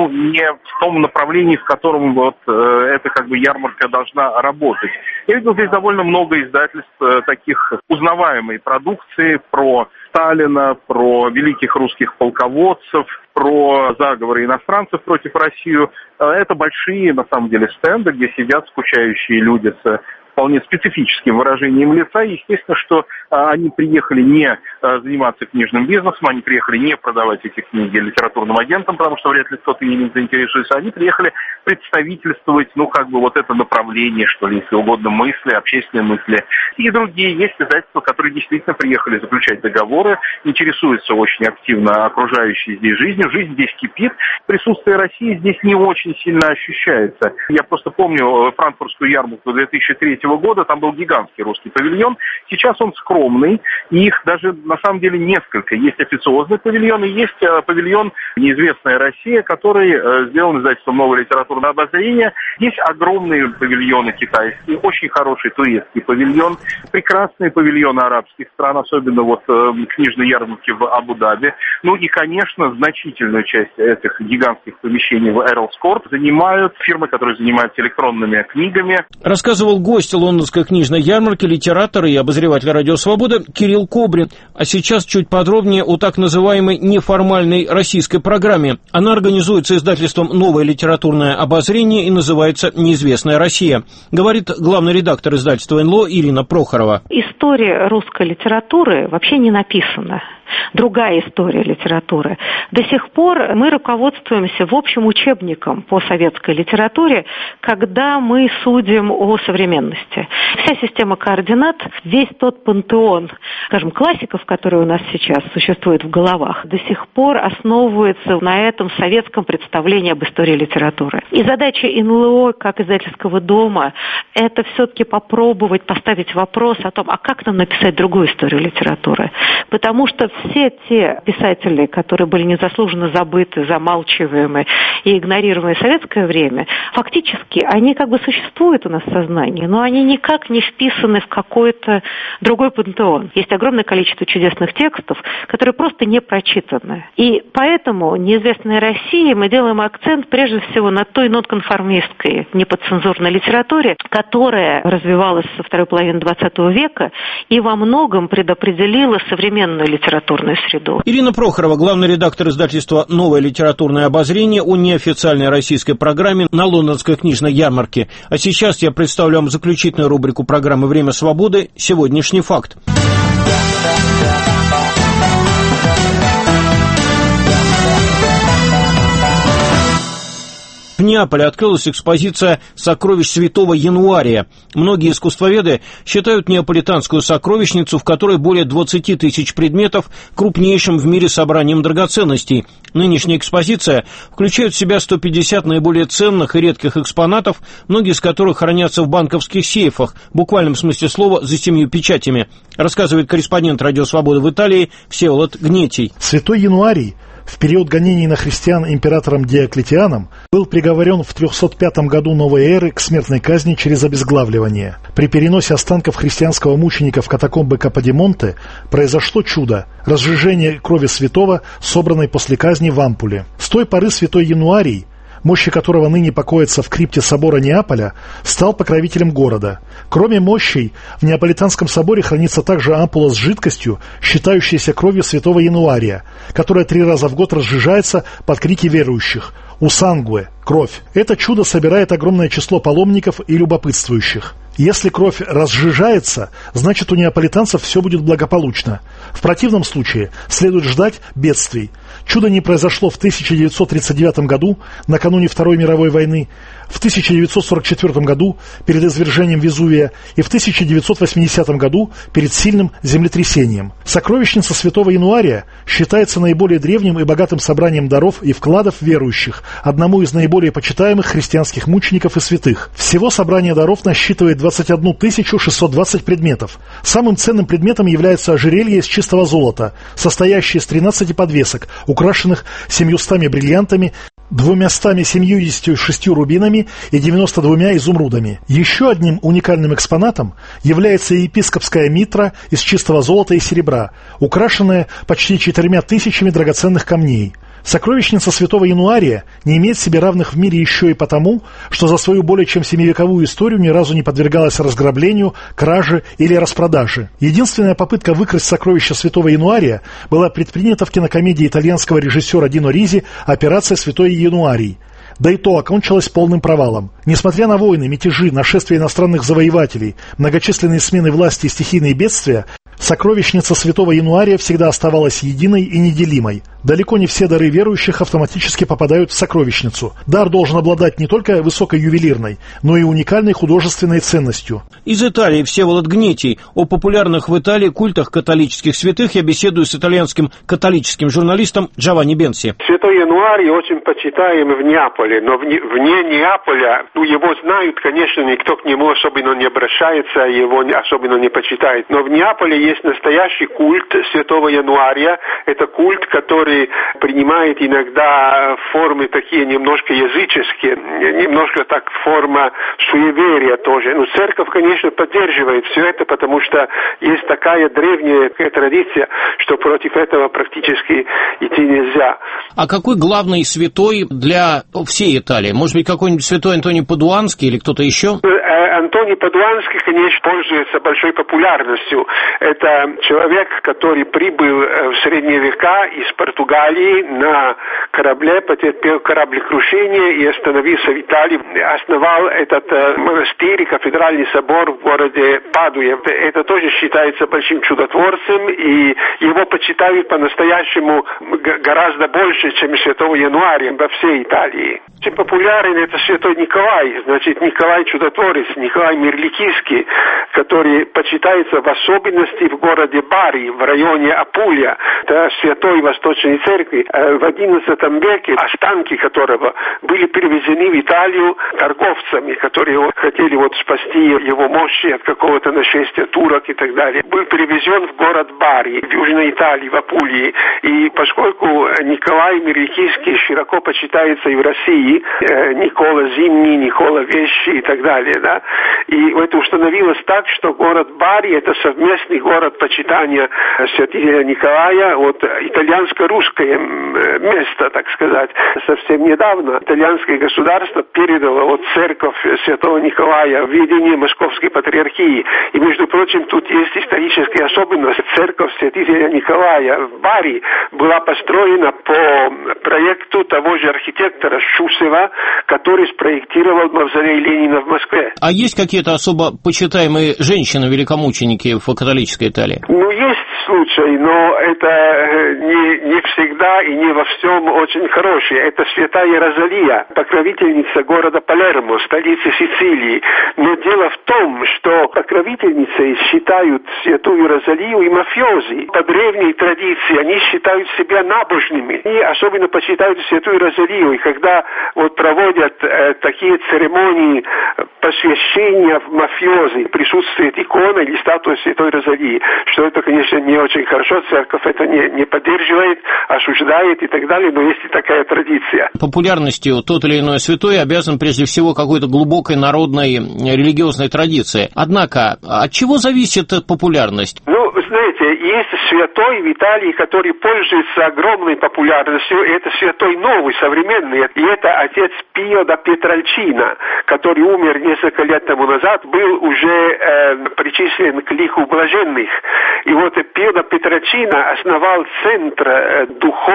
не в том направлении, в котором эта ярмарка должна работать. Я видел здесь довольно много издательств таких узнаваемой продукции про Сталина, про великих русских полководцев, про заговоры иностранцев против России. Это большие, на самом деле, стенды, где сидят скучающие люди с вполне специфическим выражением лица. Естественно, что они приехали не заниматься книжным бизнесом, они приехали не продавать эти книги литературным агентам, потому что вряд ли кто-то ими заинтересуется. Они приехали представительствовать, это направление, что ли, если угодно, мысли, общественные мысли. И другие есть издательства, которые действительно приехали заключать договоры, интересуются очень активно окружающей здесь жизнью. Жизнь здесь кипит. Присутствие России здесь не очень сильно ощущается. Я просто помню франкфуртскую ярмарку 2003 года, там был гигантский русский павильон. Сейчас он скромный, и их даже на самом деле несколько. Есть официозный павильон, и есть павильон «Неизвестная Россия», который сделан издательством «Новое литературное обозрение». Есть огромные павильоны китайские, очень хороший турецкий павильон, прекрасные павильоны арабских стран, особенно книжные ярмарки в Абу-Даби. И, конечно, значительную часть этих гигантских помещений в Эрлс Корт занимают фирмы, которые занимаются электронными книгами. Рассказывал гость лондонской книжной ярмарки, литератор и обозреватель «Радио Свобода» Кирилл Кобрин. А сейчас чуть подробнее о так называемой неформальной российской программе. Она организуется издательством «Новое литературное обозрение» и называется «Неизвестная Россия», говорит главный редактор издательства НЛО Ирина Прохорова. История русской литературы вообще не написана. Другая история литературы. До сих пор мы руководствуемся в общем учебником по советской литературе, когда мы судим о современности. Вся система координат, весь тот пантеон, классиков, которые у нас сейчас существуют в головах, до сих пор основывается на этом советском представлении об истории литературы. И задача НЛО, как издательского дома, это все-таки попробовать поставить вопрос о том, а как нам написать другую историю литературы. Потому что все те писатели, которые были незаслуженно забыты, замалчиваемы и игнорируемы в советское время, фактически они существуют у нас в сознании, но они никак не вписаны в какой-то другой пантеон. Есть огромное количество чудесных текстов, которые просто не прочитаны. И поэтому «Неизвестная Россия» мы делаем акцент прежде всего на той нонконформистской, неподцензурной литературе, которая развивалась со второй половины XX века и во многом предопределила современную литературную среду. Ирина Прохорова, главный редактор издательства «Новое литературное обозрение» о неофициальной российской программе на лондонской книжной ярмарке. А сейчас я представлю вам заключительную рубрику программы «Время свободы. Сегодняшний факт». В Неаполе открылась экспозиция «Сокровищ святого Януария». Многие искусствоведы считают неаполитанскую сокровищницу, в которой более 20 тысяч предметов, крупнейшим в мире собранием драгоценностей. Нынешняя экспозиция включает в себя 150 наиболее ценных и редких экспонатов, многие из которых хранятся в банковских сейфах, в буквальном смысле слова за 7 печатями, рассказывает корреспондент «Радио Свобода» в Италии Всеволод Гнетий. Святой Януарий в период гонений на христиан императором Диоклетианом был приговорен в 305 году новой эры к смертной казни через обезглавливание. При переносе останков христианского мученика в катакомбы Каподимонте произошло чудо – разжижение крови святого, собранной после казни в ампуле. С той поры святой Януарий, мощи которого ныне покоятся в крипте собора Неаполя, стал покровителем города. Кроме мощей, в Неаполитанском соборе хранится также ампула с жидкостью, считающейся кровью святого Януария, которая 3 раза в год разжижается под крики верующих «Усангуэ» – кровь. Это чудо собирает огромное число паломников и любопытствующих. Если кровь разжижается, значит у неаполитанцев все будет благополучно. В противном случае следует ждать бедствий. Чудо не произошло в 1939 году, накануне Второй мировой войны, в 1944 году перед извержением Везувия и в 1980 году перед сильным землетрясением. Сокровищница святого Януария считается наиболее древним и богатым собранием даров и вкладов верующих, одному из наиболее почитаемых христианских мучеников и святых. Всего собрание даров насчитывает 21 620 предметов. Самым ценным предметом является ожерелье из чистого золота, состоящее из 13 подвесок, украшенных 700 бриллиантами, 276 рубинами и 92 изумрудами. Еще одним уникальным экспонатом является епископская митра из чистого золота и серебра, украшенная почти 4000 драгоценных камней. Сокровищница святого Януария не имеет себе равных в мире еще и потому, что за свою более чем 7-вековую историю ни разу не подвергалась разграблению, краже или распродаже. Единственная попытка выкрасть сокровища святого Януария была предпринята в кинокомедии итальянского режиссера Дино Ризи «Операция Святой Януарий». Да и то окончилось полным провалом. Несмотря на войны, мятежи, нашествия иностранных завоевателей, многочисленные смены власти и стихийные бедствия, сокровищница святого Януария всегда оставалась единой и неделимой. Далеко не все дары верующих автоматически попадают в сокровищницу. Дар должен обладать не только высокой ювелирной, но и уникальной художественной ценностью. Из Италии Всеволод Гнетий. О популярных в Италии культах католических святых я беседую с итальянским католическим журналистом Джованни Бенси. Святой Януарий очень почитаем в Неаполе, но вне Неаполя, его знают, конечно, никто к нему особенно не обращается, его особенно не почитает. Но в Неаполе есть настоящий культ Святого Януария. Это культ, который принимает иногда формы такие немножко языческие, немножко так форма суеверия тоже. Но церковь, конечно, поддерживает все это, потому что есть такая древняя традиция, что против этого практически идти нельзя. А какой главный святой для всей Италии? Может быть, какой-нибудь святой Антоний Падуанский или кто-то еще? Антоний Падуанский, конечно, пользуется большой популярностью. Это человек, который прибыл в средние века из Португалии на корабле, потерпел кораблекрушение и остановился в Италии. Основал этот монастырь, кафедральный собор в городе Падуе. Это тоже считается большим чудотворцем, и его почитают по-настоящему гораздо больше, чем Святого Януария во всей Италии. Очень популярен это святой Николай, значит, Николай Чудотворец, Николай Мирликийский, который почитается в особенности в городе Бари, в районе Апулия. Это святой Восточной Церкви. В XI веке останки которого были перевезены в Италию торговцами, которые хотели спасти его мощи от какого-то нашествия турок и так далее. Был перевезен в город Бари, в Южной Италии, в Апулии. И поскольку Николай Мирликийский широко почитается и в России, Никола Зимний, Никола Вещий и так далее, да. И это установилось так, что город Бари – это совместный город почитания святителя Николая, итальянско-русское место, так сказать. Совсем недавно итальянское государство передало церковь святого Николая в ведение Московской патриархии. И, между прочим, тут есть историческая особенность. Церковь святителя Николая в Бари была построена по проекту того же архитектора Шусева, который спроектировал мавзолей Ленина в Москве. А есть какие-то особо почитаемые женщины-великомученики в католической Италии? Есть случай, но это не всегда и не во всем очень хороший. Это святая Розалия, покровительница города Палермо, столицы Сицилии. Но дело в том, что покровительницей считают святую Розалию и мафиози. По древней традиции они считают себя набожными и особенно почитают святую Розалию. И когда вот проводят такие церемонии посвящения в мафиози, присутствует икона или статуя святой Розалии, что это, конечно, не очень хорошо, церковь это не поддерживает, осуждает и так далее, но есть и такая традиция. Популярностью тот или иной святой обязан прежде всего какой-то глубокой народной религиозной традиции. Однако, от чего зависит популярность? Ну, знаете, есть святой Виталий, который пользуется огромной популярностью, и это святой новый, современный, и это отец Пио да Петральчино, который умер несколько лет тому назад, был уже причислен к лику блаженных. И вот Пио да Петральчино основал центр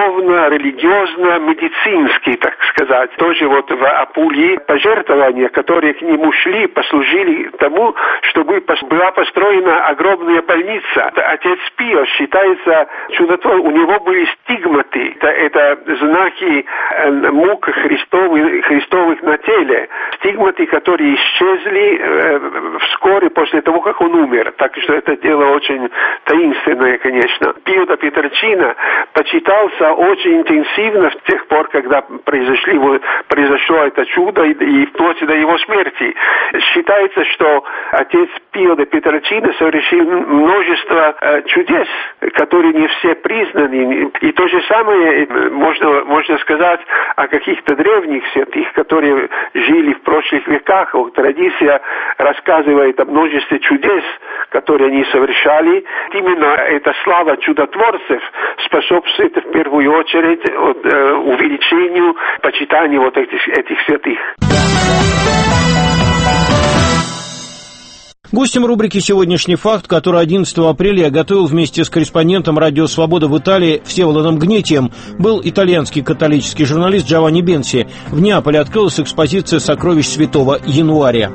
духовно-религиозно-медицинский, так сказать. Тоже вот в Апулии пожертвования, которые к нему шли, послужили тому, чтобы была построена огромная больница. Отец Пио считается чудотворцем. У него были стигматы. Это знаки мук Христовых на теле. Стигматы, которые исчезли вскоре после того, как он умер. Так что это дело очень таинственное, конечно. Пио да Петральчино почитался очень интенсивно с тех пор, когда произошло это чудо и вплоть до его смерти. Считается, что отец Пио да Петральчино совершил множество чудес, которые не все признаны. И то же самое можно сказать о каких-то древних святых, которые жили в прошлых веках. Традиция рассказывает о множестве чудес, которые они совершали. Именно эта слава чудотворцев способствует в первую очередь увеличению почитания вот этих святых. Гостем рубрики «Сегодняшний факт», который 11 апреля я готовил вместе с корреспондентом «Радио Свобода» в Италии Всеволодом Гнетием, был итальянский католический журналист Джованни Бенси. В Неаполе открылась экспозиция сокровищ святого Януария.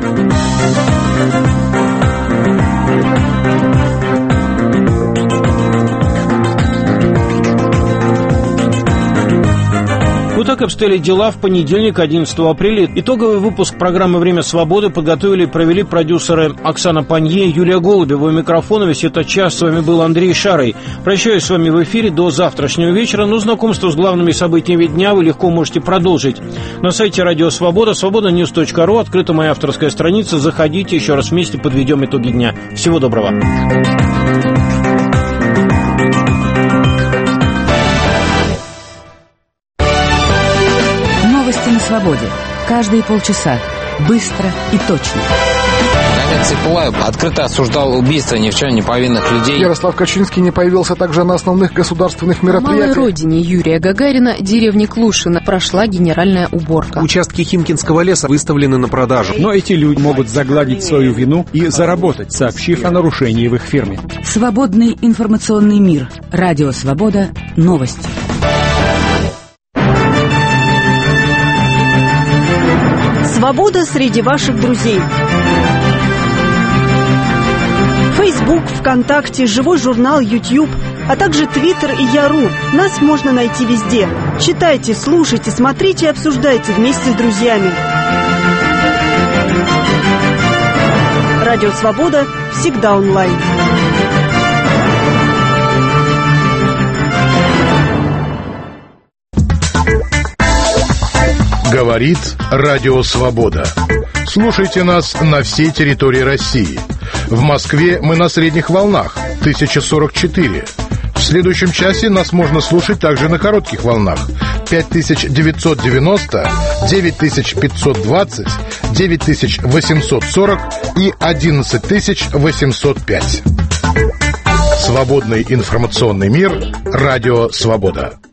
Вот так обстояли дела в понедельник, 11 апреля. Итоговый выпуск программы «Время свободы» подготовили и провели продюсеры Оксана Панье и Юлия Голубева. У микрофона весь этот час с вами был Андрей Шарый. Прощаюсь с вами в эфире до завтрашнего вечера, но знакомство с главными событиями дня вы легко можете продолжить. На сайте «Радио Свобода», свободаnews.ru, открыта моя авторская страница. Заходите, еще раз вместе подведем итоги дня. Всего доброго. На свободе. Каждые полчаса. Быстро и точно. Леонид Цыпулаев открыто осуждал убийство ни в чем не повинных людей. Ярослав Качинский не появился также на основных государственных мероприятиях. На малой родине Юрия Гагарина, деревне Клушино, прошла генеральная уборка. Участки Химкинского леса выставлены на продажу. Но эти люди могут загладить свою вину и заработать, сообщив о нарушении в их фирме. Свободный информационный мир. Радио Свобода. Новости. Свобода среди ваших друзей. Facebook, ВКонтакте, живой журнал, YouTube, а также Twitter и Яру. Нас можно найти везде. Читайте, слушайте, смотрите и обсуждайте вместе с друзьями. Радио Свобода всегда онлайн. Говорит Радио Свобода. Слушайте нас на всей территории России. В Москве мы на средних волнах 1044. В следующем часе нас можно слушать также на коротких волнах 5990, 9520, 9840 и 11805. Свободный информационный мир. Радио Свобода.